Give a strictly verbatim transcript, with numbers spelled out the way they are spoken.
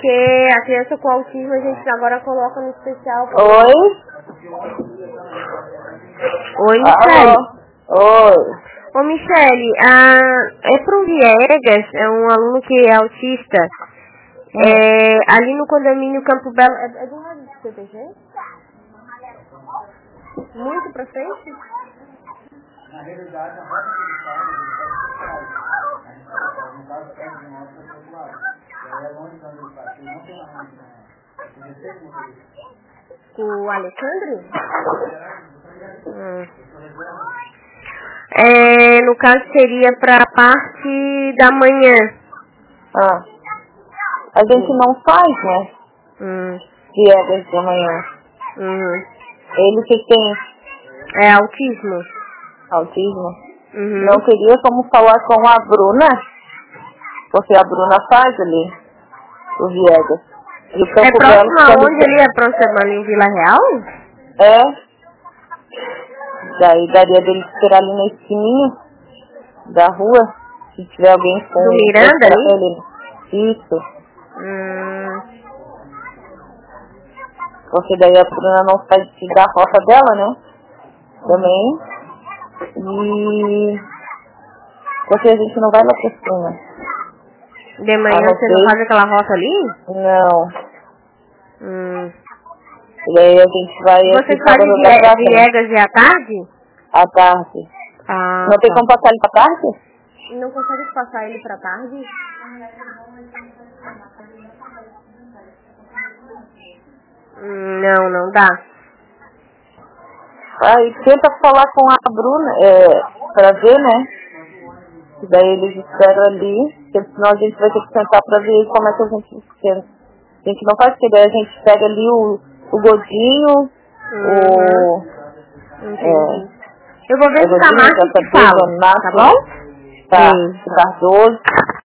porque a criança com autismo a gente agora coloca no especial. Oi? Oi, Michele. Oi. Ô, Michele, ah, é pro Viegas, é um aluno que é autista, hum. é, ali no condomínio Campo Belo, é, é do lado do C T G? Muito pra frente? Na realidade, a rota que ele faz, ele faz no caso, é de nós para o outro lado. E aí é longe de onde ele faz. Ele não tem uma rota, não. Ele tem motorista. O Alexandre? Hum. É, no caso seria para a parte da manhã. Ah. A gente não faz, né? Hum. Viegas de manhã. Uhum. Ele que tem... É autismo. Autismo? Uhum. Não queria como falar com a Bruna, porque a Bruna faz ali o Viegas. E o é próximo aonde ele é próximo ali em Vila Real? É. Daí daria dele esperar ali na esquininha da rua, se tiver alguém com... Do Miranda ali? Ele. Isso. Hum. Porque daí a Bruna não sai da rota dela, né? Também. E... Porque a gente não vai lá pra cima. De manhã ah, você não faz aquela rota ali? Não. Hum. E aí a gente vai... Você faz de Viegas e à tarde? À tarde. Ah, não tem tá. como passar ele pra tarde? Não consegue passar ele pra tarde? Hum, não, não dá. Aí tenta falar com a Bruna, é, pra ver, né? E daí eles esperam ali, porque senão a gente vai ter que tentar pra ver como é que a gente senta. A gente não faz, porque daí a gente pega ali o, o Godinho, uhum. o... É, eu vou ver se o Camacho e te falo, tá bom? Tá, o Cardoso.